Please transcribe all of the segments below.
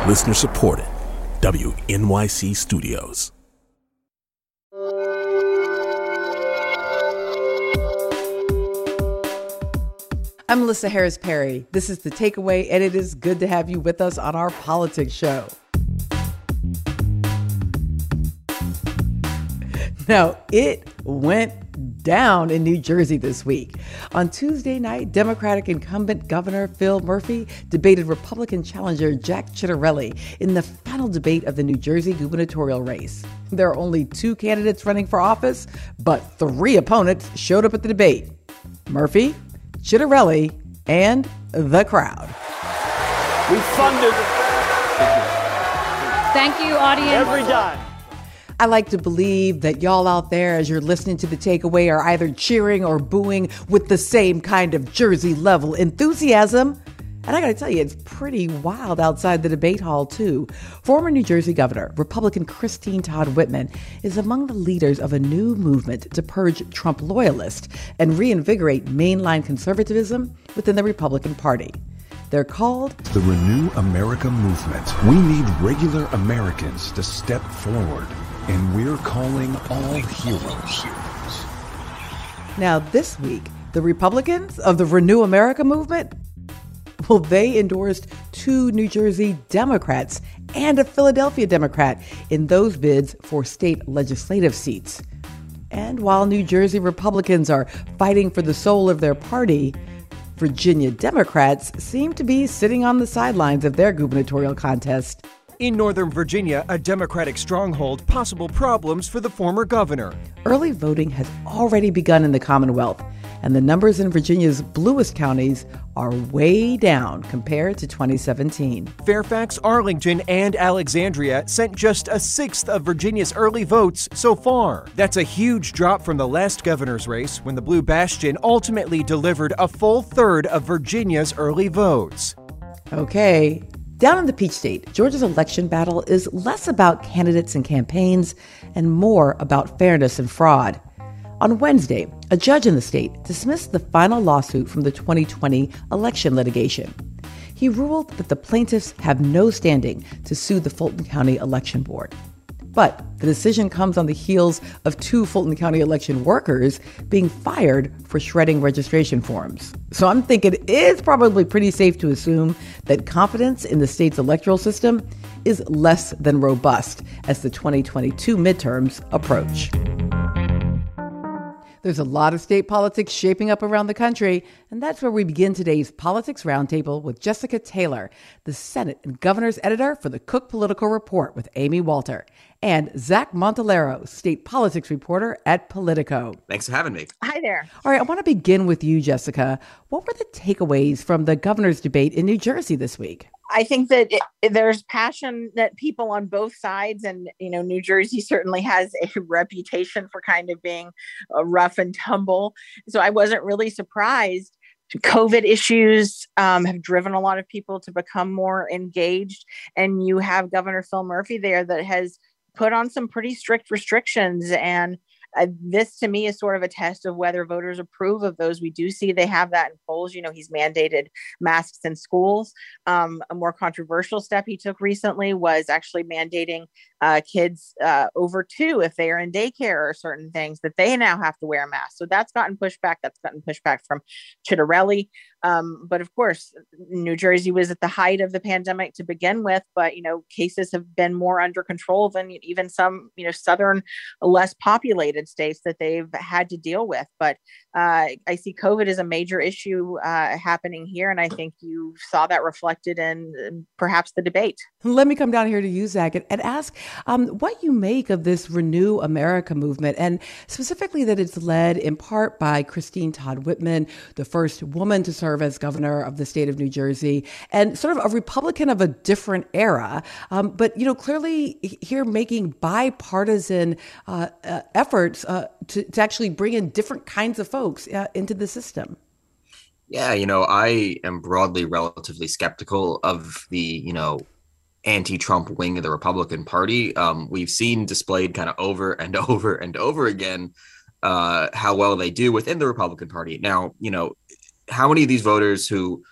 Listener supported. WNYC Studios. I'm Melissa Harris Perry. This is The Takeaway, and it is good to have you with us on our politics show. Now, it went down in New Jersey this week. On Tuesday night, Democratic incumbent Governor Phil Murphy debated Republican challenger Jack Ciattarelli in the final debate of the New Jersey gubernatorial race. There are only 2 candidates running for office, but 3 opponents showed up at the debate: Murphy, Ciattarelli, and the crowd. We funded. Thank you, audience. Every dime. I like to believe that y'all out there, as you're listening to The Takeaway, are either cheering or booing with the same kind of Jersey level enthusiasm. And I got to tell you, it's pretty wild outside the debate hall, too. Former New Jersey Governor, Republican Christine Todd Whitman, is among the leaders of a new movement to purge Trump loyalists and reinvigorate mainline conservatism within the Republican Party. They're called the Renew America Movement. We need regular Americans to step forward, and we're calling all heroes. Now, this week, the Republicans of the Renew America Movement, well, they endorsed 2 New Jersey Democrats and a Philadelphia Democrat in those bids for state legislative seats. And while New Jersey Republicans are fighting for the soul of their party, Virginia Democrats seem to be sitting on the sidelines of their gubernatorial contest. In Northern Virginia, a Democratic stronghold, possible problems for the former governor. Early voting has already begun in the Commonwealth, and the numbers in Virginia's bluest counties are way down compared to 2017. Fairfax, Arlington, and Alexandria sent just a sixth of Virginia's early votes so far. That's a huge drop from the last governor's race, when the Blue Bastion ultimately delivered a full third of Virginia's early votes. Okay. Down in the Peach State, Georgia's election battle is less about candidates and campaigns and more about fairness and fraud. On Wednesday, a judge in the state dismissed the final lawsuit from the 2020 election litigation. He ruled that the plaintiffs have no standing to sue the Fulton County Election Board. But the decision comes on the heels of 2 Fulton County election workers being fired for shredding registration forms. So I'm thinking it's probably pretty safe to assume that confidence in the state's electoral system is less than robust as the 2022 midterms approach. There's a lot of state politics shaping up around the country, and that's where we begin today's Politics Roundtable with Jessica Taylor, the Senate and Governor's Editor for the Cook Political Report with Amy Walter, and Zach Montalero, State Politics Reporter at Politico. Thanks for having me. Hi there. All right, I want to begin with you, Jessica. What were the takeaways from the governor's debate in New Jersey this week? I think that there's passion that people on both sides, and New Jersey certainly has a reputation for kind of being rough and tumble. So I wasn't really surprised. COVID issues have driven a lot of people to become more engaged, and you have Governor Phil Murphy there that has put on some pretty strict restrictions, and this to me is sort of a test of whether voters approve of those. We do see they have that in polls. He's mandated masks in schools. A more controversial step he took recently was actually mandating kids over 2, if they are in daycare or certain things, that they now have to wear a mask. So that's gotten pushback. That's gotten pushback from Ciattarelli. But of course, New Jersey was at the height of the pandemic to begin with, but, cases have been more under control than even some, southern, less populated states that they've had to deal with. But I see COVID as a major issue happening here. And I think you saw that reflected in perhaps the debate. Let me come down here to you, Zach, and ask what you make of this Renew America movement, and specifically that it's led in part by Christine Todd Whitman, the first woman to serve as governor of the state of New Jersey, and sort of a Republican of a different era, but clearly here making bipartisan efforts to actually bring in different kinds of folks into the system. Yeah, I am broadly relatively skeptical of the, anti-Trump wing of the Republican Party. We've seen displayed kind of over and over and over again how well they do within the Republican Party. Now, how many of these voters who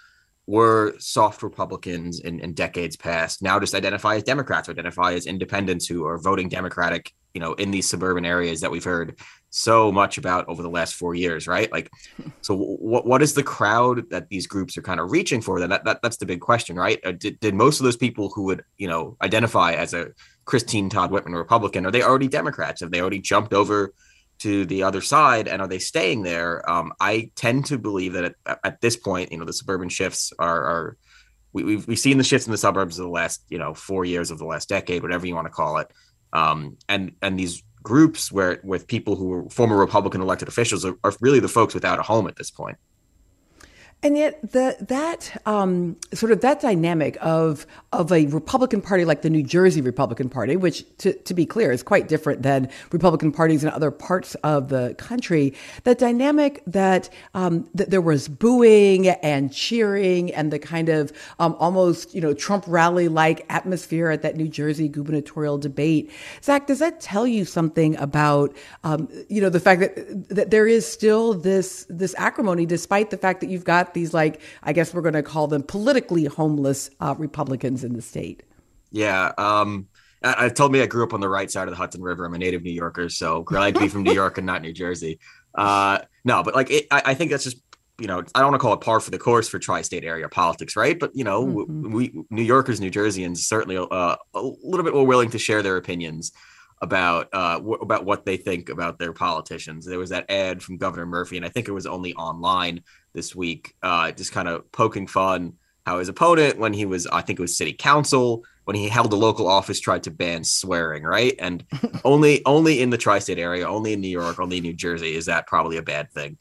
were soft Republicans in decades past now just identify as Democrats or identify as independents who are voting Democratic, in these suburban areas that we've heard so much about over the last 4 years, right? Like, so what is the crowd that these groups are kind of reaching for? That's the big question, right? Did most of those people who would, identify as a Christine Todd Whitman Republican, are they already Democrats? Have they already jumped over to the other side, and are they staying there? I tend to believe that at this point, the suburban shifts are we've seen the shifts in the suburbs of the last 4 years of the last decade, whatever you want to call it. And these groups with people who were former Republican elected officials are really the folks without a home at this point. And yet that dynamic of a Republican Party like the New Jersey Republican Party, which to be clear is quite different than Republican parties in other parts of the country, that dynamic that there was booing and cheering and the kind of almost Trump rally-like atmosphere at that New Jersey gubernatorial debate. Zach, does that tell you something about the fact that there is still this acrimony, despite the fact that you've got these, like, I guess we're going to call them politically homeless Republicans in the state? Yeah. I told me I grew up on the right side of the Hudson River. I'm a native New Yorker, so glad to be from New York and not New Jersey. No, but I think that's just, I don't want to call it par for the course for tri-state area politics, right? But, we New Yorkers, New Jerseyans, certainly a little bit more willing to share their opinions about what they think about their politicians. There was that ad from Governor Murphy, and I think it was only online this week, just kind of poking fun how his opponent, when he was, I think it was city council, when he held a local office, tried to ban swearing, right? And only in the tri-state area, only in New York, only in New Jersey is that probably a bad thing.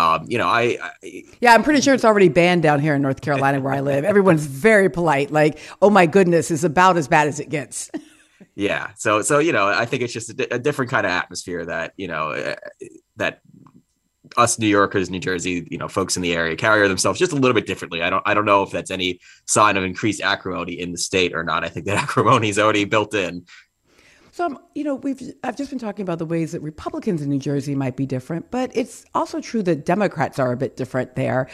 Yeah, I'm pretty sure it's already banned down here in North Carolina where I live. Everyone's very polite. Like, oh my goodness, is about as bad as it gets. Yeah. So, I think it's just a different kind of atmosphere that, that us New Yorkers, New Jersey, folks in the area carry themselves just a little bit differently. I don't know if that's any sign of increased acrimony in the state or not. I think that acrimony is already built in. So, I've just been talking about the ways that Republicans in New Jersey might be different, but it's also true that Democrats are a bit different there.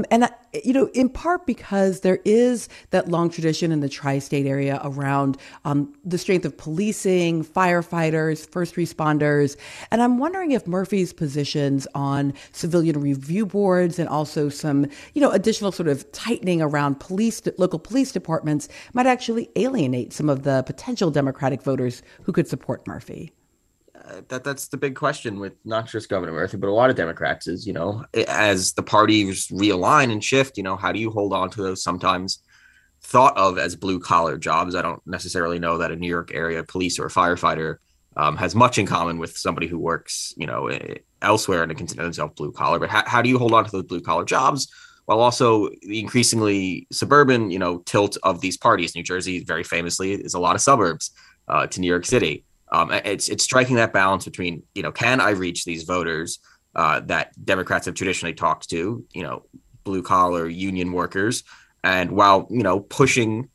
In part because there is that long tradition in the tri-state area around the strength of policing, firefighters, first responders. And I'm wondering if Murphy's positions on civilian review boards and also some, additional sort of tightening around local police departments might actually alienate some of the potential Democratic voters who could support Murphy. That's the big question with not just Governor Murphy, but a lot of Democrats is, as the parties realign and shift, how do you hold on to those sometimes thought of as blue collar jobs? I don't necessarily know that a New York area police or a firefighter has much in common with somebody who works, elsewhere and consider themselves blue collar. But how do you hold on to those blue collar jobs while also the increasingly suburban, tilt of these parties? New Jersey, very famously, is a lot of suburbs to New York City. It's striking that balance between, can I reach these voters that Democrats have traditionally talked to, blue collar union workers, and while, pushing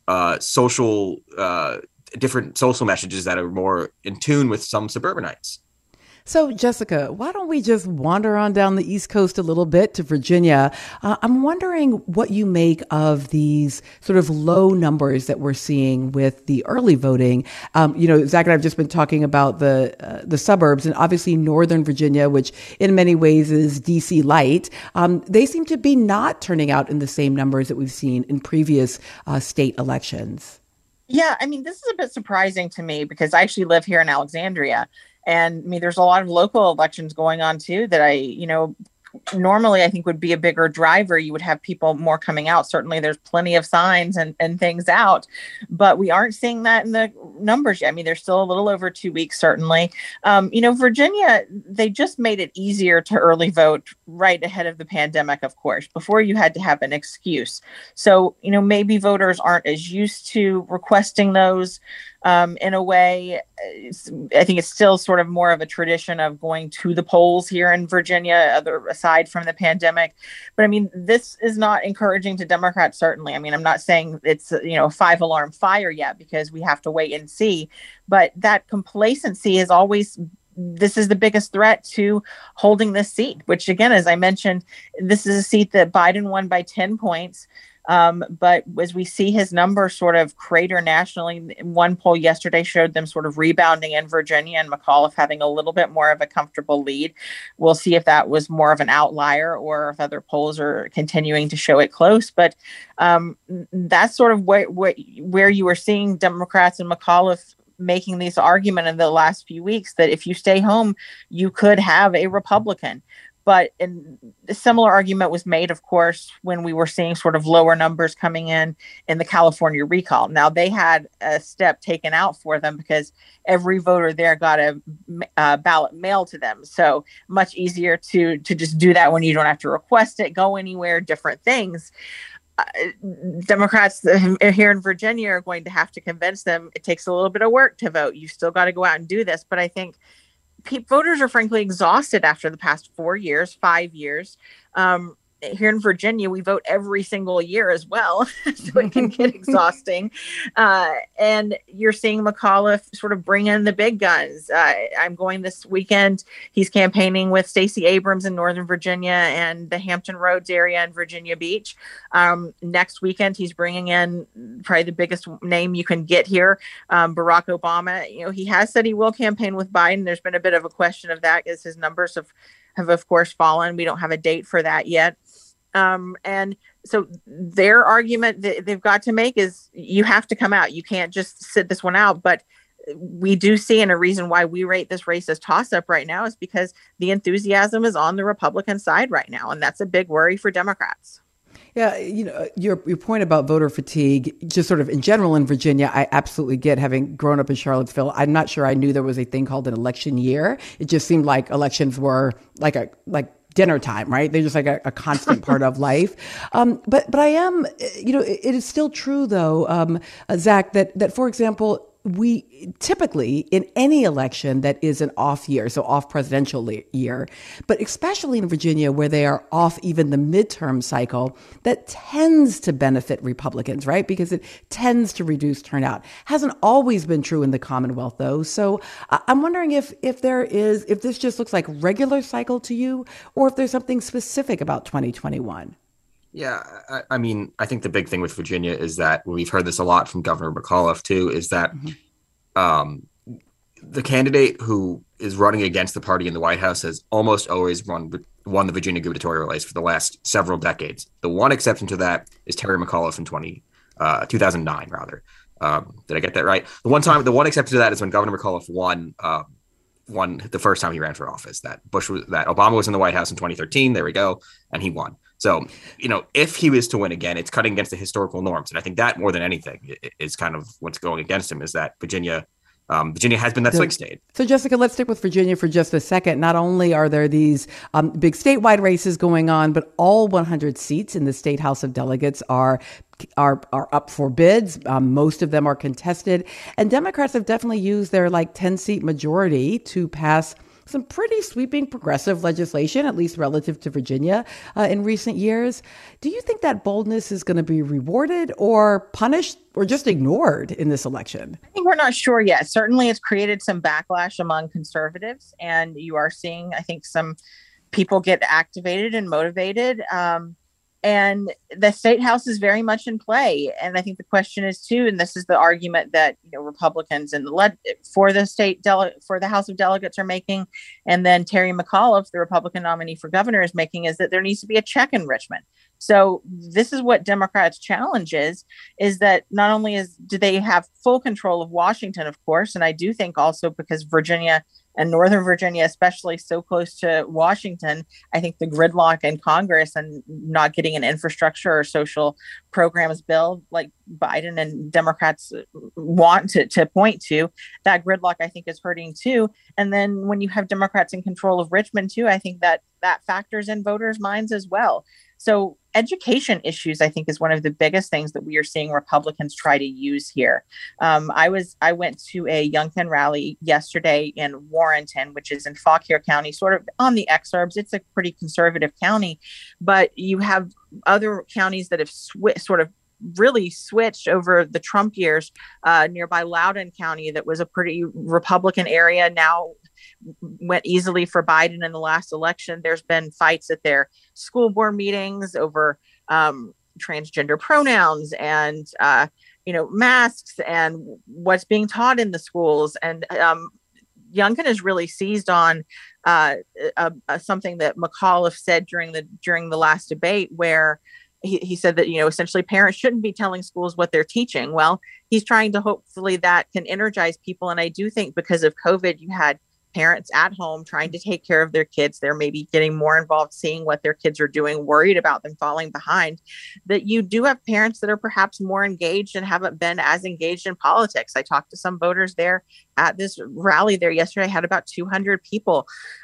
different social messages that are more in tune with some suburbanites. So, Jessica, why don't we just wander on down the East Coast a little bit to Virginia? I'm wondering what you make of these sort of low numbers that we're seeing with the early voting. Zach and I have just been talking about the suburbs, and obviously Northern Virginia, which in many ways is DC light. They seem to be not turning out in the same numbers that we've seen in previous state elections. Yeah, I mean, this is a bit surprising to me because I actually live here in Alexandria. And I mean, there's a lot of local elections going on, too, that normally I think would be a bigger driver. You would have people more coming out. Certainly, there's plenty of signs and things out, but we aren't seeing that in the numbers yet. I mean, there's still a little over 2 weeks, certainly. Virginia, they just made it easier to early vote right ahead of the pandemic, of course. Before you had to have an excuse. So, maybe voters aren't as used to requesting those. In a way, I think it's still sort of more of a tradition of going to the polls here in Virginia, aside from the pandemic. But I mean, this is not encouraging to Democrats, certainly. I mean, I'm not saying it's, a 5-alarm fire yet because we have to wait and see. But that complacency has always this is the biggest threat to holding this seat, which again, as I mentioned, this is a seat that Biden won by 10 points. But as we see his numbers sort of crater nationally, one poll yesterday showed them sort of rebounding in Virginia and McAuliffe having a little bit more of a comfortable lead. We'll see if that was more of an outlier or if other polls are continuing to show it close. But that's sort of where you were seeing Democrats and McAuliffe making this argument in the last few weeks that if you stay home, you could have a Republican. But a similar argument was made, of course, when we were seeing sort of lower numbers coming in the California recall. Now, they had a step taken out for them because every voter there got a ballot mailed to them. So much easier to just do that when you don't have to request it, go anywhere, different things. Democrats here in Virginia are going to have to convince them it takes a little bit of work to vote. You still got to go out and do this. But I think voters are frankly exhausted after the past 5 years. Here in Virginia, we vote every single year as well, so it can get exhausting. And you're seeing McAuliffe sort of bring in the big guns. I'm going this weekend. He's campaigning with Stacey Abrams in Northern Virginia and the Hampton Roads area in Virginia Beach. Next weekend, he's bringing in probably the biggest name you can get here, Barack Obama. You know, he has said he will campaign with Biden. There's been a bit of a question of that as his numbers have of course fallen. We don't have a date for that yet. And so their argument that they've got to make is you have to come out. You can't just sit this one out. But we do see, and a reason why we rate this race as toss-up right now is because the enthusiasm is on the Republican side right now. And that's a big worry for Democrats. Yeah, you know, your point about voter fatigue, just sort of in general in Virginia, I absolutely get, having grown up in Charlottesville. I'm not sure I knew there was a thing called an election year. It just seemed like elections were like dinner time, right? They're just like a constant part of life. But I am, you know, it is still true though, Zach, that for example, we typically in any election that is an off year, so off presidential year, but especially in Virginia where they are off even the midterm cycle, that tends to benefit Republicans, right? Because it tends to reduce turnout. Hasn't always been true in the Commonwealth though. So I'm wondering if this just looks like regular cycle to you, or if there's something specific about 2021. Yeah, I mean, I think the big thing with Virginia is that we've heard this a lot from Governor McAuliffe, too, is that the candidate who is running against the party in the White House has almost always won the Virginia gubernatorial race for the last several decades. The one exception to that is Terry McAuliffe in 2009, rather. Did I get that right? The one exception to that is when Governor McAuliffe won the first time he ran for office. That Obama was in the White House in 2013. There we go, and he won. So, you know, if he was to win again, it's cutting against the historical norms. And I think that more than anything is kind of what's going against him, is that Virginia has been that swing state. So, Jessica, let's stick with Virginia for just a second. Not only are there these big statewide races going on, but all 100 seats in the State House of Delegates are up for bids. Most of them are contested. And Democrats have definitely used their 10-seat majority to pass some pretty sweeping progressive legislation, at least relative to Virginia, in recent years. Do you think that boldness is going to be rewarded or punished or just ignored in this election? I think we're not sure yet. Certainly it's created some backlash among conservatives, and you are seeing, I think, some people get activated and motivated. And the state house is very much in play. And I think the question is too, and this is the argument that, you know, Republicans for the House of Delegates are making, and then Terry McAuliffe, the Republican nominee for governor, is making, is that there needs to be a check in Richmond. So this is what Democrats' challenge is that not only do they have full control of Washington, of course, and I do think also because Virginia and Northern Virginia, especially so close to Washington, I think the gridlock in Congress and not getting an infrastructure or social programs bill like Biden and Democrats want to point to, that gridlock, I think, is hurting too. And then when you have Democrats in control of Richmond too, I think that factors in voters' minds as well. So education issues, I think, is one of the biggest things that we are seeing Republicans try to use here. I went to a Youngkin rally yesterday in Warrenton, which is in Fauquier County, sort of on the exurbs. It's a pretty conservative county, but you have other counties that have sort of really switched over the Trump years. Nearby Loudoun County, that was a pretty Republican area, now went easily for Biden in the last election. There's been fights at their school board meetings over transgender pronouns and masks and what's being taught in the schools. And Youngkin has really seized on something that McAuliffe said during the last debate, where he said that, essentially parents shouldn't be telling schools what they're teaching. Well, he's trying to hopefully that can energize people. And I do think because of COVID, you had parents at home trying to take care of their kids. They're maybe getting more involved, seeing what their kids are doing, worried about them falling behind, that you do have parents that are perhaps more engaged and haven't been as engaged in politics. I talked to some voters there at this rally there yesterday. I had about 200 people.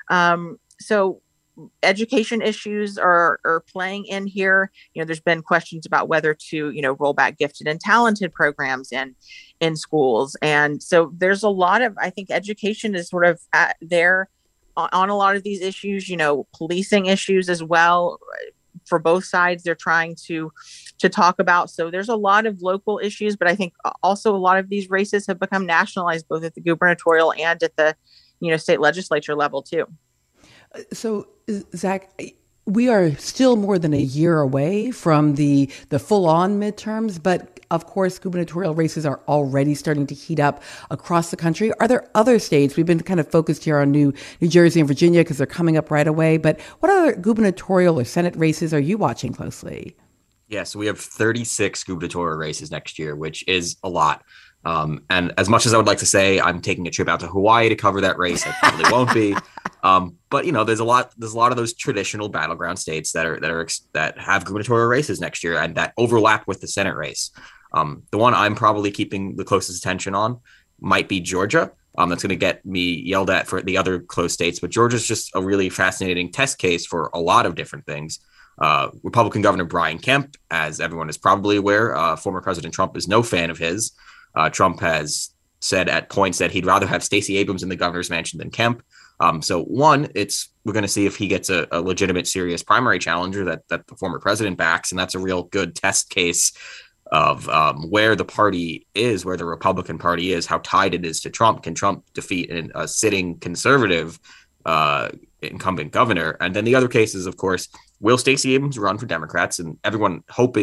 So education issues are playing in here. There's been questions about whether to, roll back gifted and talented programs in schools. And so there's a lot of, I think education is sort of there on a lot of these issues, policing issues as well. For both sides, they're trying to talk about. So there's a lot of local issues, but I think also a lot of these races have become nationalized, both at the gubernatorial and at the, state legislature level too. So, Zach, we are still more than a year away from the full-on midterms, but of course, gubernatorial races are already starting to heat up across the country. Are there other states? We've been kind of focused here on New Jersey and Virginia because they're coming up right away. But what other gubernatorial or Senate races are you watching closely? Yeah, so we have 36 gubernatorial races next year, which is a lot. And as much as I would like to say I'm taking a trip out to Hawaii to cover that race, I probably won't be. But there's a lot of those traditional battleground states that have gubernatorial races next year and that overlap with the Senate race. The one I'm probably keeping the closest attention on might be Georgia. That's going to get me yelled at for the other close states, but Georgia's just a really fascinating test case for a lot of different things. Republican Governor Brian Kemp, as everyone is probably aware, former President Trump is no fan of his. Trump has said at points that he'd rather have Stacey Abrams in the governor's mansion than Kemp. So one, we're going to see if he gets a legitimate, serious primary challenger that the former president backs. And that's a real good test case of where the party is, where the Republican Party is, how tied it is to Trump. Can Trump defeat a sitting conservative incumbent governor? And then the other cases, of course, will Stacey Abrams run for Democrats? And by everyone,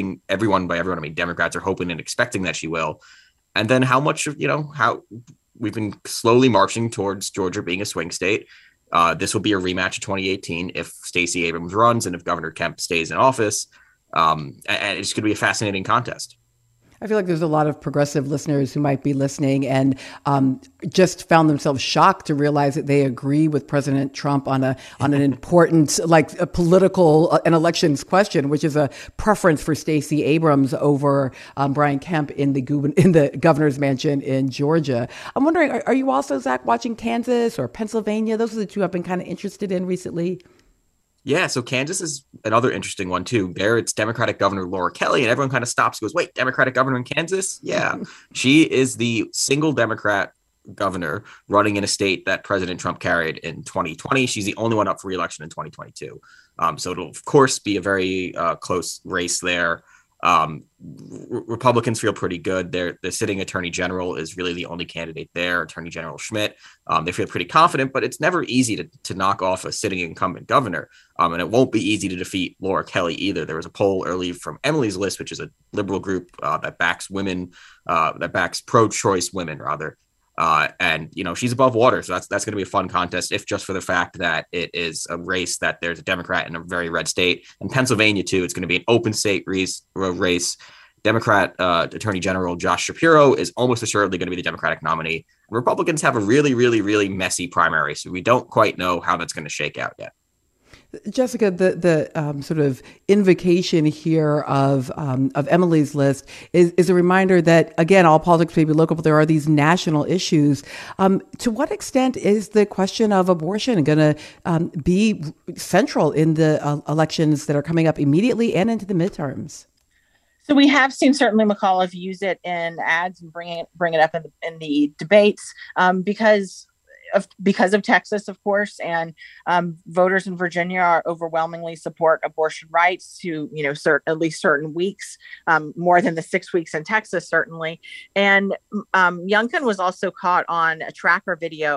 I mean Democrats are hoping and expecting that she will. And then how much of, how we've been slowly marching towards Georgia being a swing state. This will be a rematch of 2018 if Stacey Abrams runs and if Governor Kemp stays in office. And it's going to be a fascinating contest. I feel like there's a lot of progressive listeners who might be listening and just found themselves shocked to realize that they agree with President Trump on an important, like a political and elections question, which is a preference for Stacey Abrams over Brian Kemp in the governor's mansion in Georgia. I'm wondering, are you also, Zach, watching Kansas or Pennsylvania? Those are the two I've been kind of interested in recently. Yeah, so Kansas is another interesting one, too. There, it's Democratic Governor Laura Kelly, and everyone kind of stops and goes, wait, Democratic governor in Kansas? Yeah, she is the single Democrat governor running in a state that President Trump carried in 2020. She's the only one up for re-election in 2022. So it'll, of course, be a very close race there. Republicans feel pretty good. The sitting attorney general is really the only candidate there, Attorney General Schmidt. They feel pretty confident, but it's never easy to knock off a sitting incumbent governor. And it won't be easy to defeat Laura Kelly either. There was a poll early from Emily's List, which is a liberal group that backs women, that backs pro-choice women, rather. And she's above water. So that's going to be a fun contest, if just for the fact that it is a race that there's a Democrat in a very red state. And Pennsylvania, too, it's going to be an open state race. Democrat Attorney General Josh Shapiro is almost assuredly going to be the Democratic nominee. And Republicans have a really, really, really messy primary. So we don't quite know how that's going to shake out yet. Jessica, the sort of invocation here of Emily's List is a reminder that, again, all politics may be local, but there are these national issues. To what extent is the question of abortion going to be central in the elections that are coming up immediately and into the midterms? So we have seen certainly McAuliffe use it in ads and bring it up in the debates because of Texas, of course, and voters in Virginia overwhelmingly support abortion rights to, at least certain weeks, more than the 6 weeks in Texas, certainly. And Youngkin was also caught on a tracker video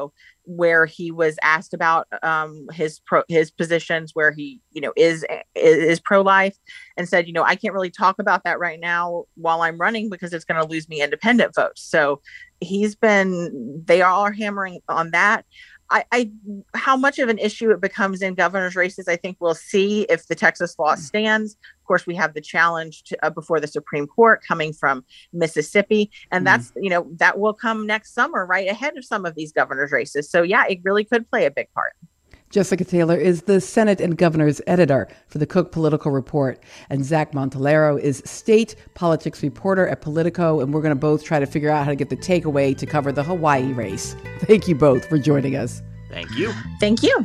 where he was asked about his positions where he, is pro-life, and said, I can't really talk about that right now while I'm running because it's going to lose me independent votes. So they are hammering on that. How much of an issue it becomes in governor's races, I think we'll see if the Texas law stands. Of course, we have the challenge before the Supreme Court coming from Mississippi. And that's, that will come next summer, right ahead of some of these governor's races. So yeah, it really could play a big part. Jessica Taylor is the Senate and Governor's editor for the Cook Political Report. And Zach Montalero is state politics reporter at Politico. And we're going to both try to figure out how to get the takeaway to cover the Hawaii race. Thank you both for joining us. Thank you. Thank you.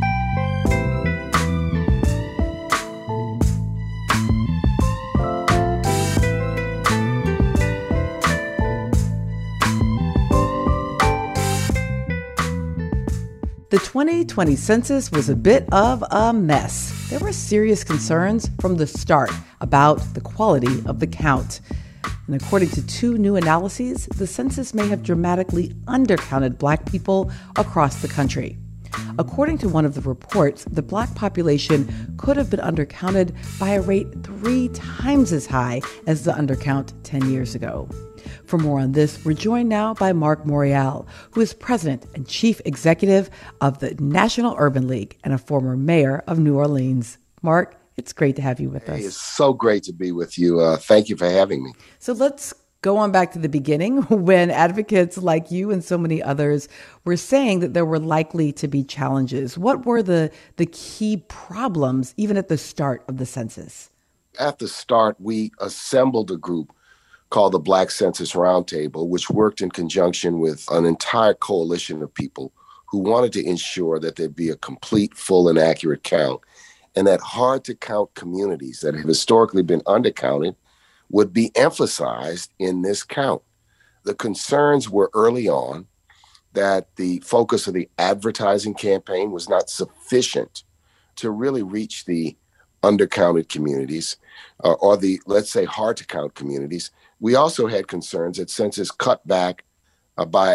The 2020 census was a bit of a mess. There were serious concerns from the start about the quality of the count. And according to two new analyses, the census may have dramatically undercounted Black people across the country. According to one of the reports, the Black population could have been undercounted by a rate 3 times as high as the undercount 10 years ago. For more on this, we're joined now by Mark Morial, who is president and chief executive of the National Urban League and a former mayor of New Orleans. Mark, it's great to have you with us. It's so great to be with you. Thank you for having me. So let's go on back to the beginning when advocates like you and so many others were saying that there were likely to be challenges. What were the key problems, even at the start of the census? At the start, we assembled a group called the Black Census Roundtable, which worked in conjunction with an entire coalition of people who wanted to ensure that there'd be a complete, full, and accurate count, and that hard-to-count communities that have historically been undercounted would be emphasized in this count. The concerns were early on that the focus of the advertising campaign was not sufficient to really reach the undercounted communities or the, let's say, hard-to-count communities. We also had concerns that census cut back by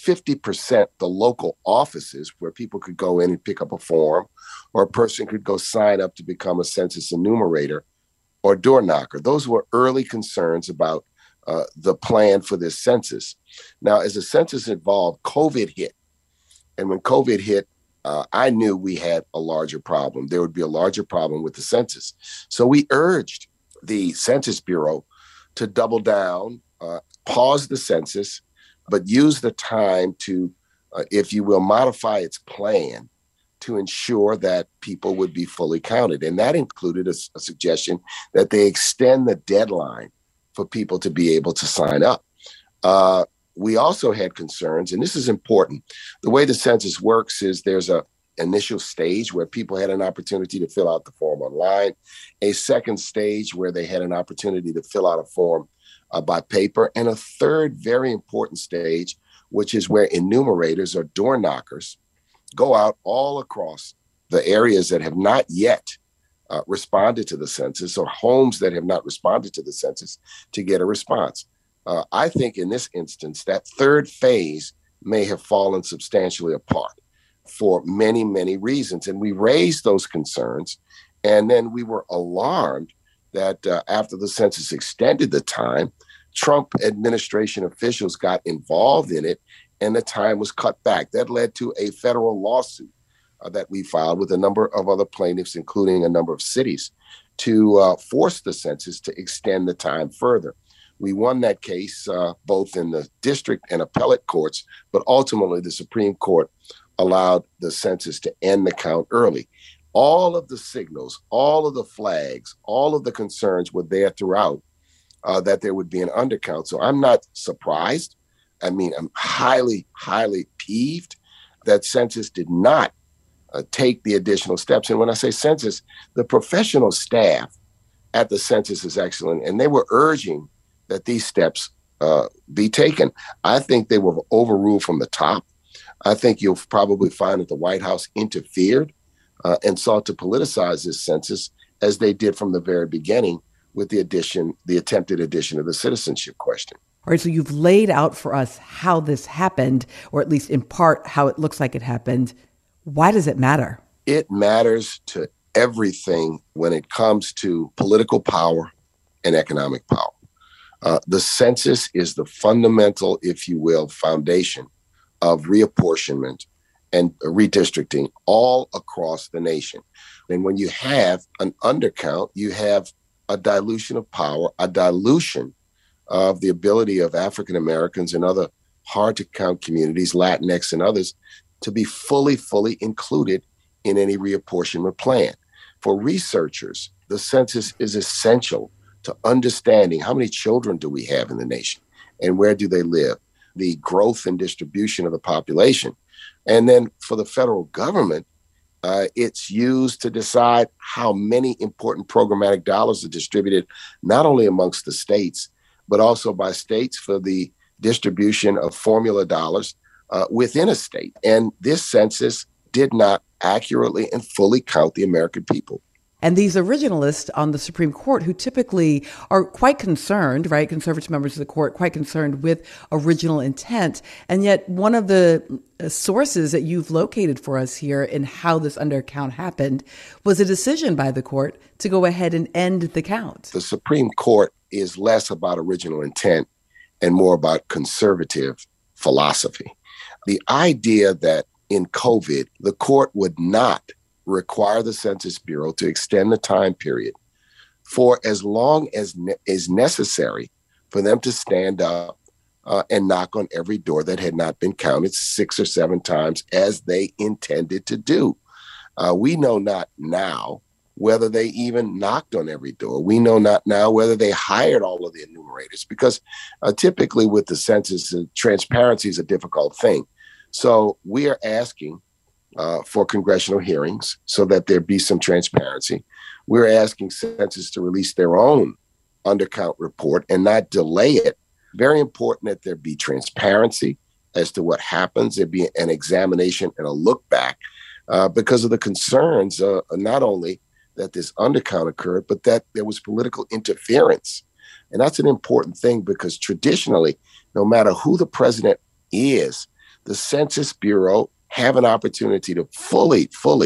50% the local offices where people could go in and pick up a form, or a person could go sign up to become a census enumerator or door knocker. Those were early concerns about the plan for this census. Now, as the census evolved, COVID hit. And when COVID hit, I knew we had a larger problem. There would be a larger problem with the census. So we urged the Census Bureau to double down, pause the census, but use the time to, if you will, modify its plan to ensure that people would be fully counted. And that included a suggestion that they extend the deadline for people to be able to sign up. We also had concerns, and this is important. The way the census works is there's a initial stage where people had an opportunity to fill out the form online, a second stage where they had an opportunity to fill out a form by paper, and a third very important stage, which is where enumerators or door knockers go out all across the areas that have not yet responded to the census, or homes that have not responded to the census, to get a response. I think in this instance, that third phase may have fallen substantially apart for many, many reasons. And we raised those concerns. And then we were alarmed that after the census extended the time, Trump administration officials got involved in it and the time was cut back. That led to a federal lawsuit that we filed with a number of other plaintiffs, including a number of cities, to force the census to extend the time further. We won that case both in the district and appellate courts, but ultimately the Supreme Court allowed the census to end the count early. All of the signals, all of the flags, all of the concerns were there throughout that there would be an undercount. So I'm not surprised. I mean, I'm highly, highly peeved that census did not take the additional steps. And when I say census, the professional staff at the census is excellent, and they were urging that these steps be taken. I think they were overruled from the top. I think you'll probably find that the White House interfered and sought to politicize this census, as they did from the very beginning with the attempted addition of the citizenship question. All right, so you've laid out for us how this happened, or at least in part how it looks like it happened. Why does it matter? It matters to everything when it comes to political power and economic power. The census is the fundamental, if you will, foundation of reapportionment and redistricting all across the nation. And when you have an undercount, you have a dilution of power, a dilution of the ability of African Americans and other hard to count communities, Latinx and others, to be fully included in any reapportionment plan. For researchers, the census is essential to understanding how many children do we have in the nation and where do they live, the growth and distribution of the population. And then for the federal government, it's used to decide how many important programmatic dollars are distributed, not only amongst the states, but also by states for the distribution of formula dollars within a state. And this census did not accurately and fully count the American people. And these originalists on the Supreme Court, who typically are quite concerned, right, conservative members of the court, quite concerned with original intent. And yet one of the sources that you've located for us here in how this undercount happened was a decision by the court to go ahead and end the count. The Supreme Court is less about original intent and more about conservative philosophy. The idea that in COVID, the court would not require the Census Bureau to extend the time period for as long as is necessary for them to stand up and knock on every door that had not been counted 6 or 7 times as they intended to do. We know not now whether they even knocked on every door. We know not now whether they hired all of the enumerators, because typically with the census, transparency is a difficult thing. So we are asking for congressional hearings so that there be some transparency. We're asking Census to release their own undercount report and not delay it. Very important that there be transparency as to what happens. There be an examination and a look back because of the concerns, not only that this undercount occurred, but that there was political interference. And that's an important thing because traditionally, no matter who the president is, the Census Bureau have an opportunity to fully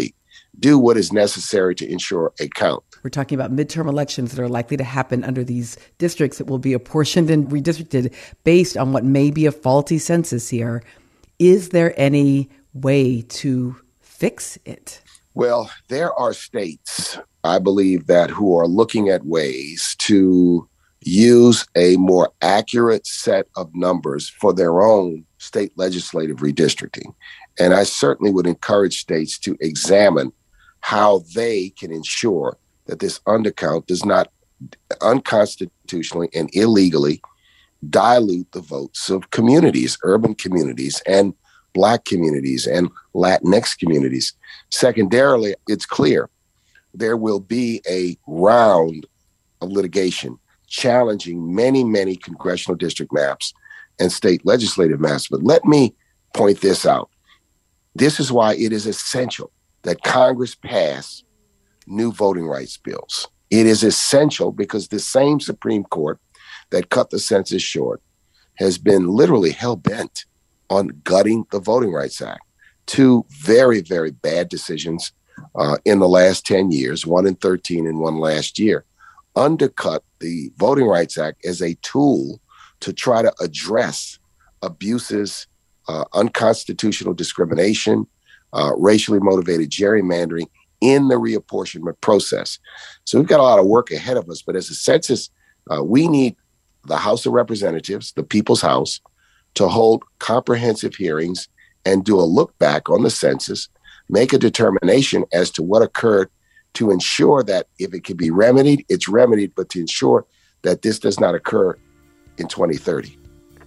do what is necessary to ensure a count. We're talking about midterm elections that are likely to happen under these districts that will be apportioned and redistricted based on what may be a faulty census here. Is there any way to fix it? Well, there are states, I believe, that who are looking at ways to use a more accurate set of numbers for their own state legislative redistricting. And I certainly would encourage states to examine how they can ensure that this undercount does not unconstitutionally and illegally dilute the votes of communities, urban communities, and Black communities and Latinx communities. Secondarily, it's clear there will be a round of litigation challenging many congressional district maps and state legislative maps. But let me point this out. This is why it is essential that Congress pass new voting rights bills. It is essential because the same Supreme Court that cut the census short has been literally hell-bent on gutting the Voting Rights Act. 2 very bad decisions in the last 10 years, one in 13 and one last year, undercut the Voting Rights Act as a tool to try to address abuses, unconstitutional discrimination, racially motivated gerrymandering in the reapportionment process. So we've got a lot of work ahead of us, but as a census, we need the House of Representatives, the People's House, to hold comprehensive hearings and do a look back on the census, make a determination as to what occurred to ensure that if it can be remedied, it's remedied, but to ensure that this does not occur in 2030.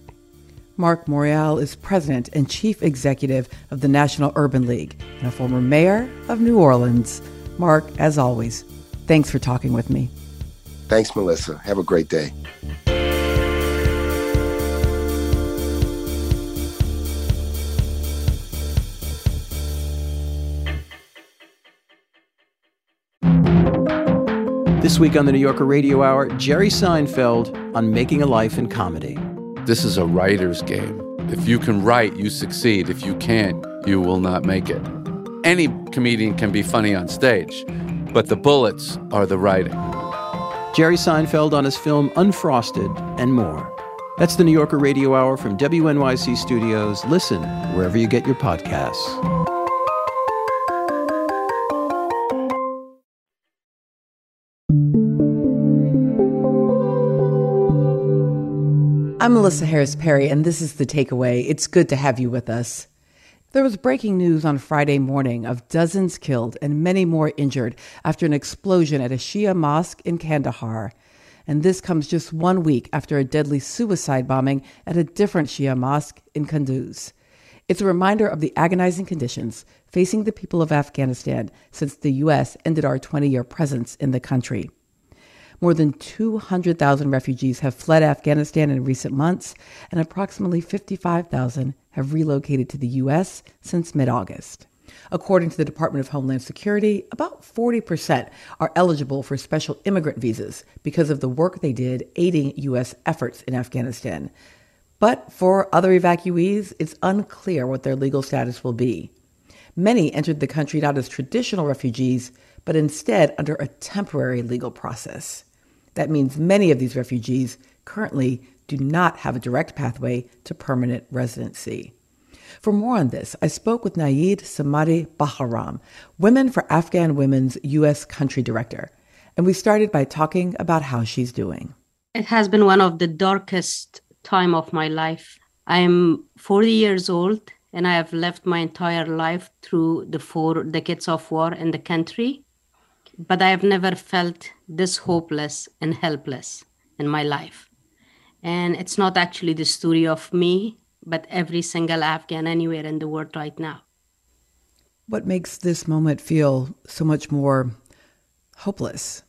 Mark Morial is president and chief executive of the National Urban League and a former mayor of New Orleans. Mark, as always, thanks for talking with me. Thanks, Melissa. Have a great day. This week on the New Yorker Radio Hour, Jerry Seinfeld on making a life in comedy. This is a writer's game. If you can write, you succeed. If you can't, you will not make it. Any comedian can be funny on stage, but the bullets are the writing. Jerry Seinfeld on his film Unfrosted and more. That's the New Yorker Radio Hour from WNYC Studios. Listen wherever you get your podcasts. I'm Melissa Harris Perry, and this is The Takeaway. It's good to have you with us. There was breaking news on Friday morning of dozens killed and many more injured after an explosion at a Shia mosque in Kandahar. And this comes just 1 week after a deadly suicide bombing at a different Shia mosque in Kunduz. It's a reminder of the agonizing conditions facing the people of Afghanistan since the U.S. ended our 20-year presence in the country. More than 200,000 refugees have fled Afghanistan in recent months, and approximately 55,000 have relocated to the U.S. since mid-August. According to the Department of Homeland Security, about 40% are eligible for special immigrant visas because of the work they did aiding U.S. efforts in Afghanistan. But for other evacuees, it's unclear what their legal status will be. Many entered the country not as traditional refugees, but instead under a temporary legal process. That means many of these refugees currently do not have a direct pathway to permanent residency. For more on this, I spoke with Naeed Samadi Baharam, Women for Afghan Women's U.S. Country Director, and we started by talking about how she's doing. It has been one of the darkest time of my life. I am 40 years old, and I have lived my entire life through the 4 decades of war in the country. But I have never felt this hopeless and helpless in my life. And it's not actually the story of me, but every single Afghan anywhere in the world right now. What makes this moment feel so much more hopeless?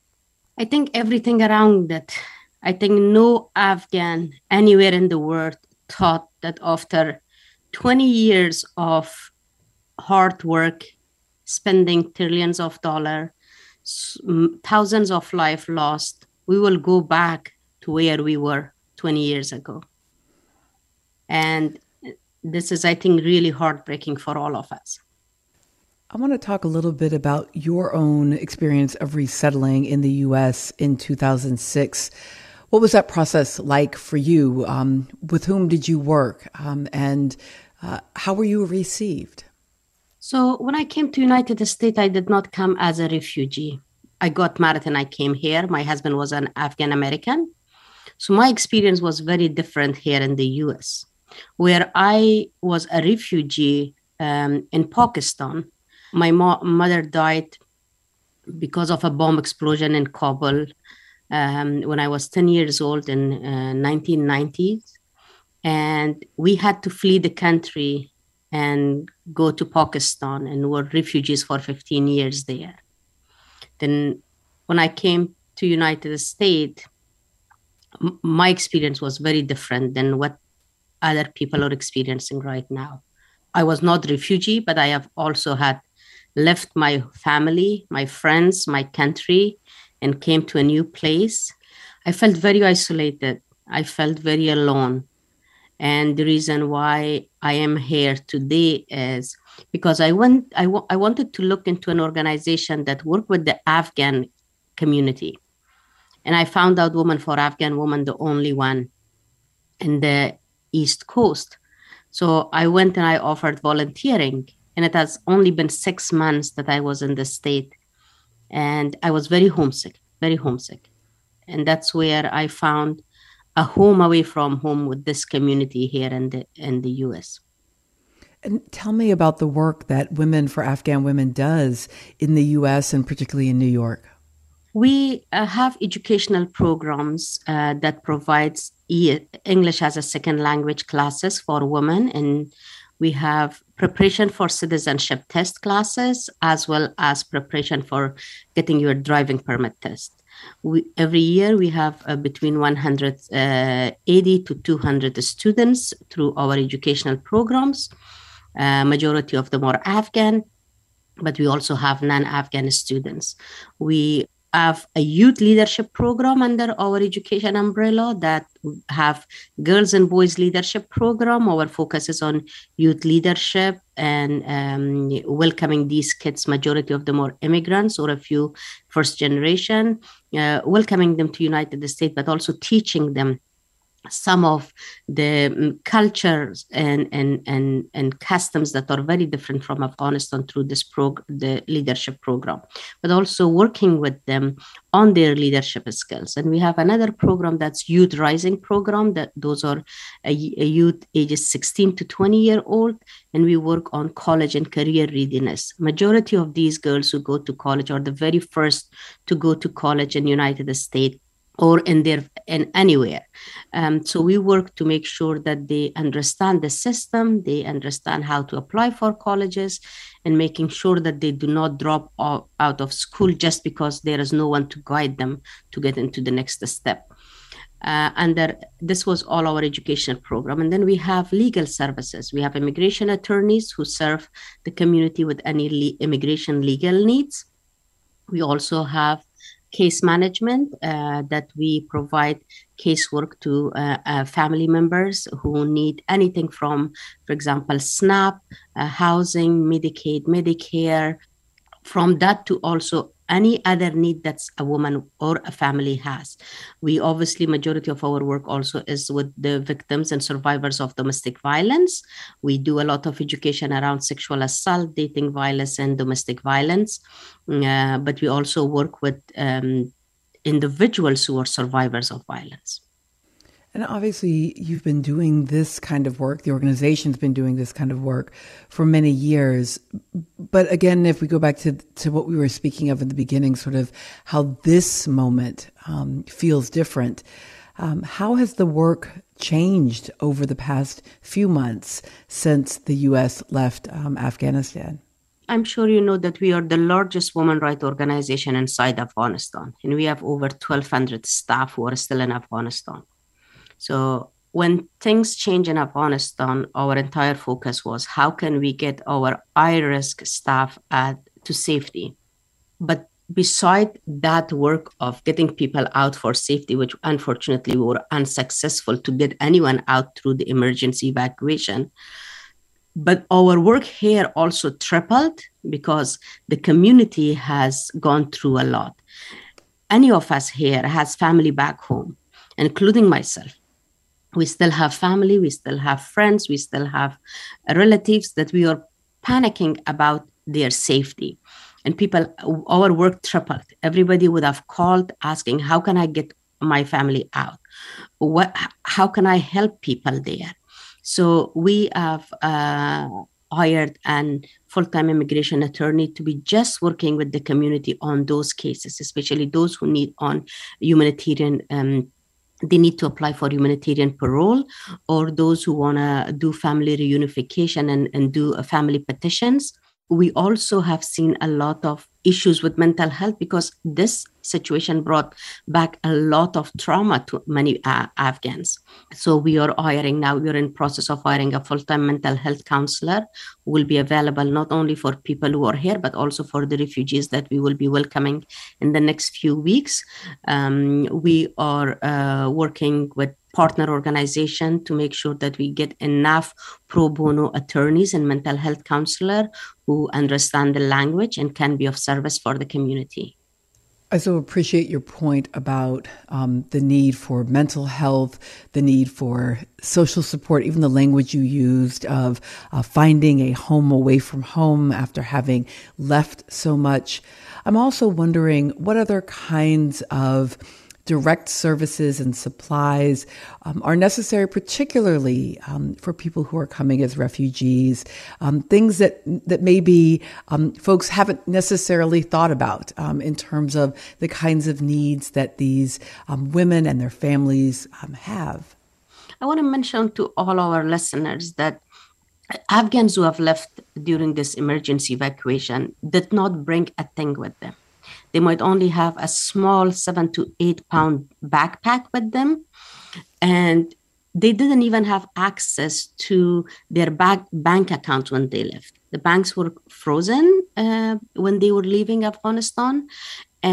I think everything around it. I think no Afghan anywhere in the world thought that after 20 years of hard work, spending trillions of dollars, thousands of lives lost, we will go back to where we were 20 years ago. And this is, I think, really heartbreaking for all of us. I want to talk a little bit about your own experience of resettling in the U.S. in 2006. What was that process like for you? With whom did you work? And how were you received? So when I came to United States, I did not come as a refugee. I got married and I came here. My husband was an Afghan American. So my experience was very different here in the US, where I was a refugee in Pakistan. My mother died because of a bomb explosion in Kabul when I was 10 years old in 1990s. And we had to flee the country and go to Pakistan and were refugees for 15 years there. Then when I came to United States, my experience was very different than what other people are experiencing right now. I was not a refugee, but I have also had left my family, my friends, my country, and came to a new place. I felt very isolated. I felt very alone. And the reason why I am here today is because I wanted to look into an organization that worked with the Afghan community. And I found out Women for Afghan Women, the only one in the East Coast. So I went and I offered volunteering. And it has only been 6 months that I was in the state. And I was very homesick, very homesick. And that's where I found a home away from home with this community here in the U.S. And tell me about the work that Women for Afghan Women does in the U.S. and particularly in New York. We have educational programs that provides English as a second language classes for women, and we have preparation for citizenship test classes as well as preparation for getting your driving permit test. Every year we have between 180 to 200 students through our educational programs. Majority of them are Afghan, but we also have non-Afghan students. We have a youth leadership program under our education umbrella that have girls and boys leadership program. Our focus is on youth leadership and welcoming these kids. Majority of them are immigrants or a few first generation, welcoming them to United States, but also teaching them some of the cultures and customs that are very different from Afghanistan through this the leadership program, but also working with them on their leadership skills. And we have another program that's Youth Rising program, that those are a youth ages 16 to 20-year-old, and we work on college and career readiness. Majority of these girls who go to college are the very first to go to college in United States or in anywhere. So we work to make sure that they understand the system, they understand how to apply for colleges, and making sure that they do not drop out of school just because there is no one to guide them to get into the next step. This was all our educational program. And then we have legal services. We have immigration attorneys who serve the community with any immigration legal needs. We also have case management that we provide casework to family members who need anything from, for example, SNAP, housing, Medicaid, Medicare, from that to also any other need that's a woman or a family has. We obviously, majority of our work also is with the victims and survivors of domestic violence. We do a lot of education around sexual assault, dating violence, and domestic violence. But we also work with individuals who are survivors of violence. And obviously, you've been doing this kind of work. The organization's been doing this kind of work for many years. But again, if we go back to what we were speaking of in the beginning, sort of how this moment feels different, how has the work changed over the past few months since the U.S. left Afghanistan? I'm sure you know that we are the largest women's rights organization inside Afghanistan, and we have over 1,200 staff who are still in Afghanistan. So when things change in Afghanistan, our entire focus was how can we get our high-risk staff to safety. But beside that work of getting people out for safety, which unfortunately we were unsuccessful to get anyone out through the emergency evacuation, but our work here also tripled because the community has gone through a lot. Any of us here has family back home, including myself. We still have family, we still have friends, we still have relatives that we are panicking about their safety. And our work tripled. Everybody would have called asking, how can I get my family out? How can I help people there? So we have hired a full-time immigration attorney to be just working with the community on those cases, especially those who need on humanitarian they need to apply for humanitarian parole, or those who want to do family reunification and do family petitions. We also have seen a lot of issues with mental health because this situation brought back a lot of trauma to many Afghans. So we are in process of hiring a full-time mental health counselor who will be available not only for people who are here, but also for the refugees that we will be welcoming in the next few weeks. We are working with partner organization to make sure that we get enough pro bono attorneys and mental health counselor who understand the language and can be of service for the community. I so appreciate your point about the need for mental health, the need for social support, even the language you used of finding a home away from home after having left so much. I'm also wondering what other kinds of direct services and supplies are necessary, particularly for people who are coming as refugees, things that maybe folks haven't necessarily thought about in terms of the kinds of needs that these women and their families have. I want to mention to all our listeners that Afghans who have left during this emergency evacuation did not bring a thing with them. They might only have a small 7 to 8 pound backpack with them. And they didn't even have access to their bank account when they left. The banks were frozen when they were leaving Afghanistan. And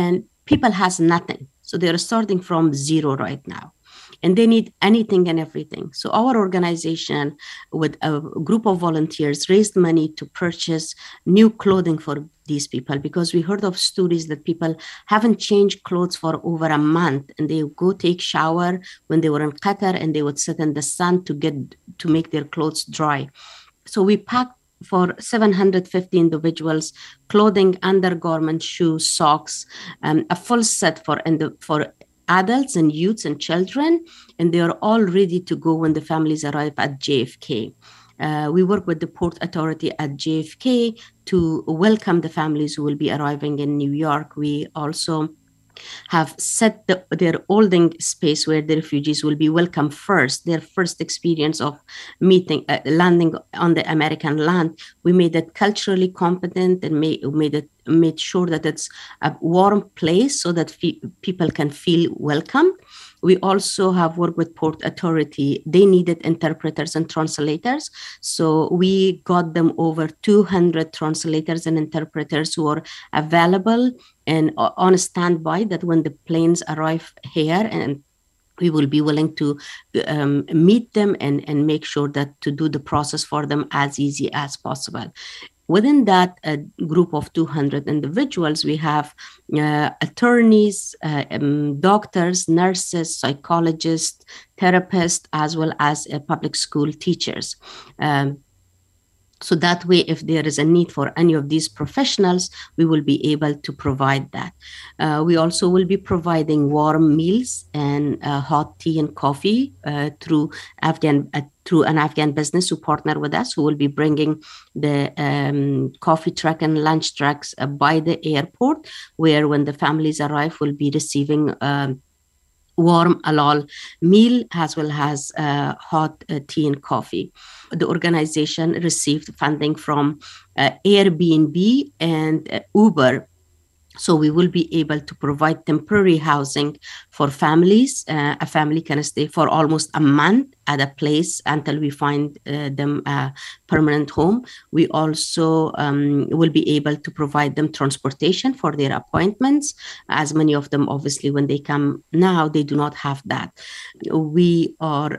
people has nothing. So they're starting from zero right now. And they need anything and everything. So our organization, with a group of volunteers, raised money to purchase new clothing for these people, because we heard of stories that people haven't changed clothes for over a month, and they go take shower when they were in Qatar, and they would sit in the sun to make their clothes dry. So we packed for 750 individuals clothing, undergarments, shoes, socks, a full set for adults and youths and children, and they are all ready to go when the families arrive at JFK. We work with the Port Authority at JFK to welcome the families who will be arriving in New York. We also have set their holding space where the refugees will be welcomed first, their first experience of landing on the American land. We made it culturally competent and made sure that it's a warm place so that people can feel welcome. We also have worked with Port Authority. They needed interpreters and translators. So we got them over 200 translators and interpreters who are available and on standby, that when the planes arrive here, and we will be willing to meet them and make sure that to do the process for them as easy as possible. Within that group of 200 individuals, we have attorneys, doctors, nurses, psychologists, therapists, as well as public school teachers. So that way, if there is a need for any of these professionals, we will be able to provide that. We also will be providing warm meals and hot tea and coffee through an Afghan business who partner with us, who will be bringing the coffee truck and lunch trucks by the airport, where when the families arrive, will be receiving warm halal meal as well as hot tea and coffee. The organization received funding from Airbnb and Uber. So we will be able to provide temporary housing for families. A family can stay for almost a month at a place until we find them a permanent home. We also will be able to provide them transportation for their appointments, as many of them, obviously, when they come now, they do not have that. We are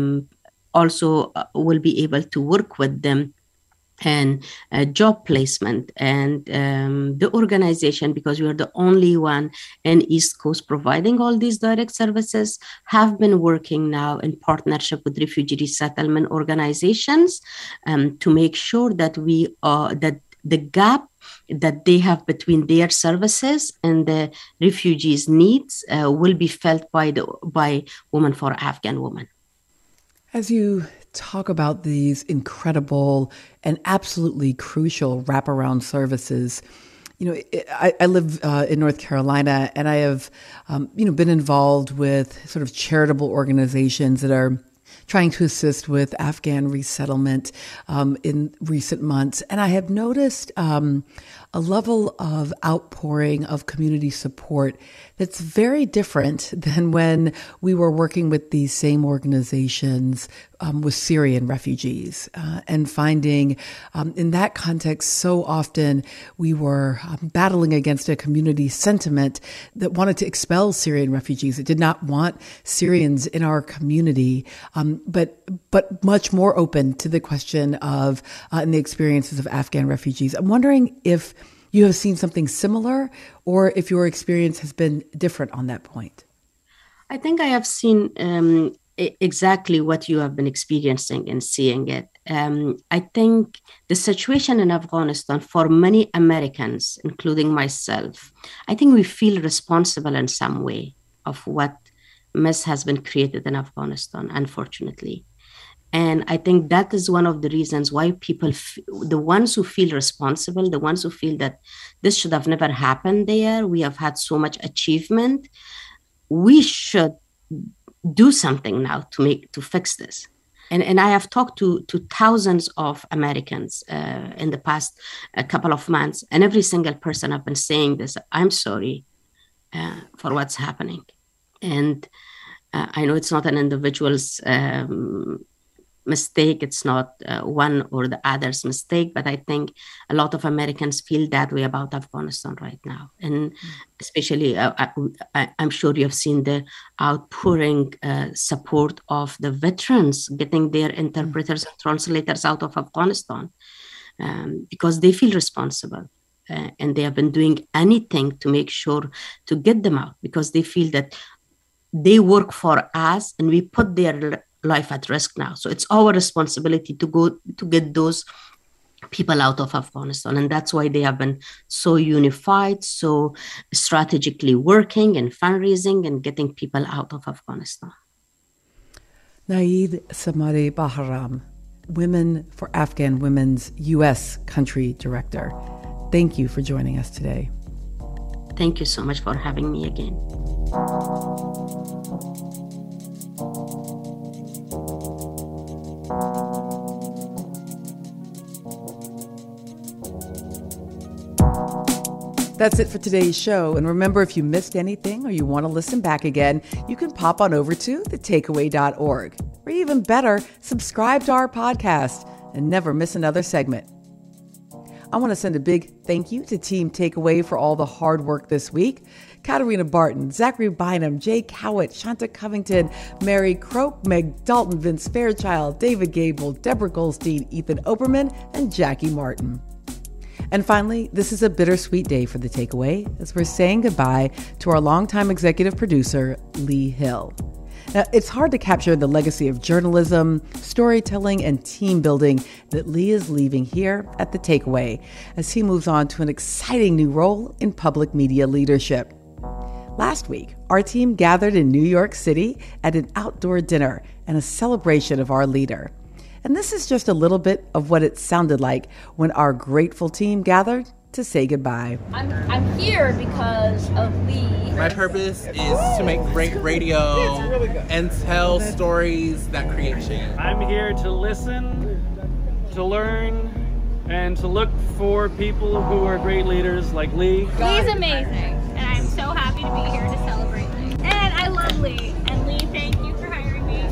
also will be able to work with them and job placement. And the organization, because we are the only one in East Coast providing all these direct services, have been working now in partnership with refugee resettlement organizations to make sure that that the gap that they have between their services and the refugees' needs will be felt by Women for Afghan Women. As you talk about these incredible and absolutely crucial wraparound services, I live in North Carolina, and I have, been involved with sort of charitable organizations that are trying to assist with Afghan resettlement in recent months. And I have noticed a level of outpouring of community support that's very different than when we were working with these same organizations with Syrian refugees, and finding in that context, so often we were battling against a community sentiment that wanted to expel Syrian refugees. It did not want Syrians in our community, but much more open to the question of and the experiences of Afghan refugees. I'm wondering if you have seen something similar, or if your experience has been different on that point. I think I have seen exactly what you have been experiencing and seeing it. I think the situation in Afghanistan for many Americans, including myself, I think we feel responsible in some way of what mess has been created in Afghanistan, unfortunately. And I think that is one of the reasons why people, the ones who feel responsible, the ones who feel that this should have never happened there, we have had so much achievement, we should do something now to fix this. And I have talked to thousands of Americans in the past couple of months, and every single person I've been saying this: I'm sorry for what's happening. And I know it's not an individual's mistake. It's not one or the other's mistake, but I think a lot of Americans feel that way about Afghanistan right now. And especially, I'm sure you've seen the outpouring support of the veterans getting their interpreters and translators out of Afghanistan because they feel responsible. And they have been doing anything to make sure to get them out because they feel that they work for us and we put their life at risk now. So it's our responsibility to go to get those people out of Afghanistan. And that's why they have been so unified, so strategically working and fundraising and getting people out of Afghanistan. Naeed Samari Baharam, Women for Afghan Women's U.S. Country Director. Thank you for joining us today. Thank you so much for having me again. That's it for today's show. And remember, if you missed anything or you want to listen back again, you can pop on over to thetakeaway.org. Or even better, subscribe to our podcast and never miss another segment. I want to send a big thank you to Team Takeaway for all the hard work this week. Katarina Barton, Zachary Bynum, Jay Cowett, Shanta Covington, Mary Croak, Meg Dalton, Vince Fairchild, David Gable, Deborah Goldstein, Ethan Oberman, and Jackie Martin. And finally, this is a bittersweet day for The Takeaway as we're saying goodbye to our longtime executive producer, Lee Hill. Now, it's hard to capture the legacy of journalism, storytelling, and team building that Lee is leaving here at The Takeaway as he moves on to an exciting new role in public media leadership. Last week, our team gathered in New York City at an outdoor dinner and a celebration of our leader. And this is just a little bit of what it sounded like when our grateful team gathered to say goodbye. I'm here because of Lee. My purpose is to make great radio and tell stories that create change. I'm here to listen, to learn, and to look for people who are great leaders like Lee. Lee's amazing, and I'm so happy to be here to celebrate Lee. And I love Lee. And Lee, thank you for hiring me.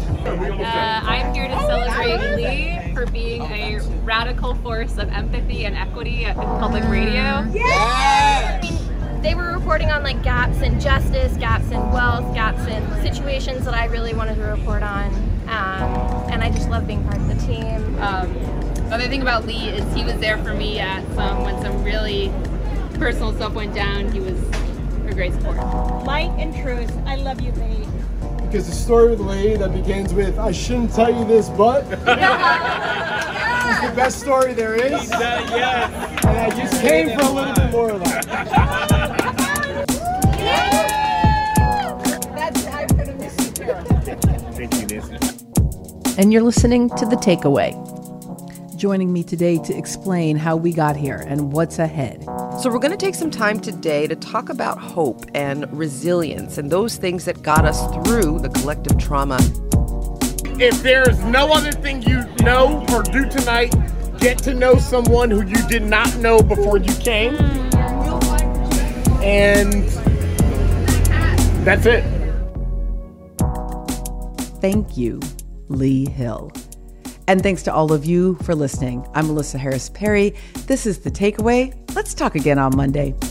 I'm here to celebrate Lee for being a radical force of empathy and equity in public radio. Yeah! I mean, they were reporting on like gaps in justice, gaps in wealth, gaps in situations that I really wanted to report on. And I just love being part of the team. The other thing about Lee is he was there for me when some really personal stuff went down. He was a great support. Light and truth. I love you, Lee. Because the story with Lee that begins with, I shouldn't tell you this, but is the best story there is. Yes. And I just came for a little bit more of that. I'm going to miss you, Tara. Thank you, Nancy. And you're listening to The Takeaway. Joining me today to explain how we got here and what's ahead. So we're going to take some time today to talk about hope and resilience and those things that got us through the collective trauma. If there's no other thing you know or do tonight, get to know someone who you did not know before you came. And that's it. Thank you, Lee Hill. And thanks to all of you for listening. I'm Melissa Harris Perry. This is The Takeaway. Let's talk again on Monday.